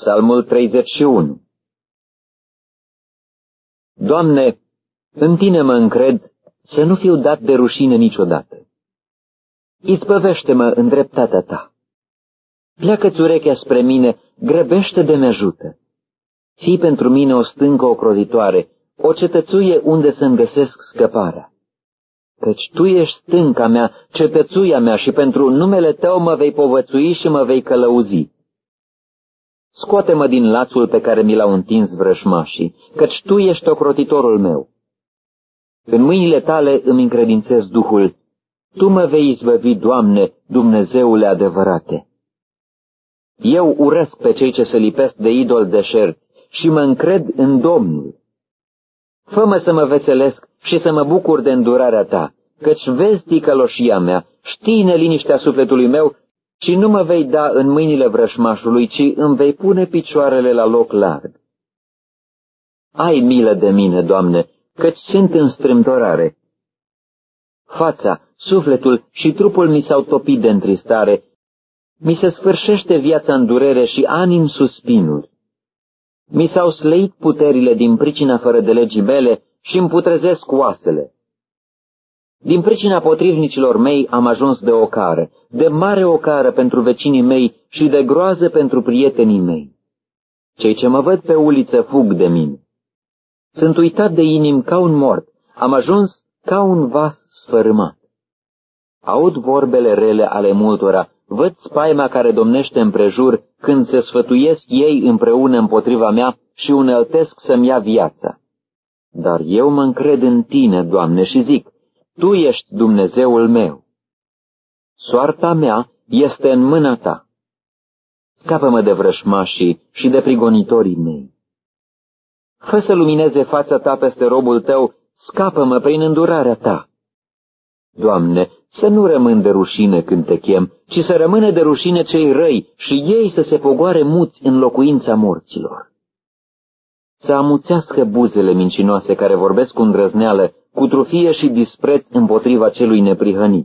Psalmul 31. Doamne, în Tine mă încred să nu fiu dat de rușine niciodată. Izbăvește-mă în dreptatea Ta. Pleacă-ți urechea spre mine, grăbește de-mi ajută. Fii pentru mine o stâncă ocrotitoare, o cetățuie unde să-mi găsesc scăparea. Căci Tu ești stânca mea, cetățuia mea și pentru numele Tău mă vei povățui și mă vei călăuzi. Scoate-mă din lațul pe care mi l-au întins vrășmașii, căci Tu ești ocrotitorul meu. În mâinile Tale îmi încredințez Duhul. Tu mă vei izbăvi, Doamne, Dumnezeule adevărate. Eu urăsc pe cei ce se lipesc de idol deșerți și mă încred în Domnul. Fă-mă să mă veselesc și să mă bucur de îndurarea Ta, căci vezi ticăloșia mea, știi neliniștea sufletului meu și nu mă vei da în mâinile vrășmașului, ci îmi vei pune picioarele la loc larg. Ai milă de mine, Doamne, căci sunt în strâmtorare. Fața, sufletul și trupul mi s-au topit de întristare, mi se sfârșește viața în durere și ani în suspinuri. Mi s-au slăit puterile din pricina fără de legii mele și îmi putrezesc oasele. Din pricina potrivnicilor mei am ajuns de ocară, de mare ocară pentru vecinii mei și de groază pentru prietenii mei. Cei ce mă văd pe uliță fug de mine. Sunt uitat de inim ca un mort, am ajuns ca un vas sfărâmat. Aud vorbele rele ale multora, văd spaima care domnește împrejur când se sfătuiesc ei împreună împotriva mea și uneltesc să-mi ia viața. Dar eu mă încred în Tine, Doamne, și zic, Tu ești Dumnezeul meu. Soarta mea este în mâna Ta. Scapă-mă de vrășmașii și de prigonitorii mei. Fă să lumineze fața Ta peste robul Tău, scapă-mă prin îndurarea Ta. Doamne, să nu rămân de rușine când Te chem, ci să rămână de rușine cei răi și ei să se pogoare muți în locuința morților. Să amuțească buzele mincinoase care vorbesc cu îndrăzneală, cu trufie și dispreț împotriva celui neprihănit.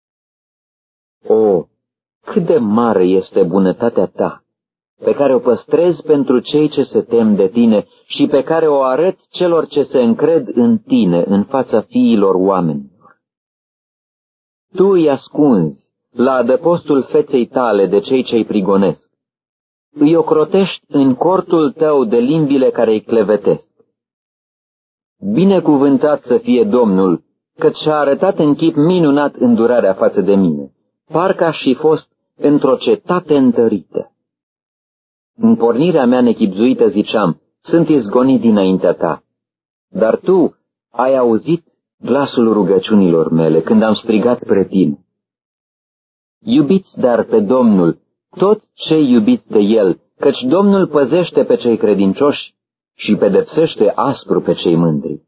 O, cât de mare este bunătatea Ta, pe care o păstrezi pentru cei ce se tem de Tine și pe care o arăți celor ce se încred în Tine în fața fiilor oamenilor. Tu îi ascunzi la adăpostul feței Tale de cei ce-i prigonesc. Îi ocrotești în cortul Tău de limbile care îi clevetesc. Binecuvântat să fie Domnul, căci și-a arătat în chip minunat îndurarea față de mine, parcă aș fi fost într-o cetate întărită. În pornirea mea nechibzuită ziceam, sunt izgonit dinaintea Ta, dar Tu ai auzit glasul rugăciunilor mele când am strigat spre Tine. Iubiți dar pe Domnul, toți cei iubiți de El, căci Domnul păzește pe cei credincioși și pedepsește aspru pe cei mândri.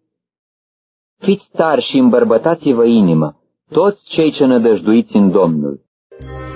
Fiți tari și îmbărbătați-vă inima, toți cei ce nădăjduiți în Domnul.